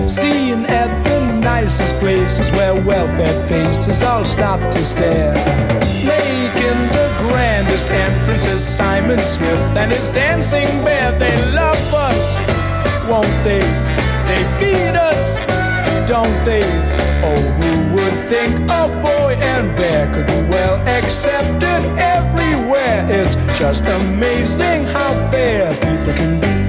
Seeing at the nicest places where well-fed faces all stop to stare. Making the grandest entrances, Simon Smith and his dancing bear. They love us, won't they? They feed us, don't they? Oh, who would think a boy and bear could be well accepted everywhere? It's just amazing how fair people can be.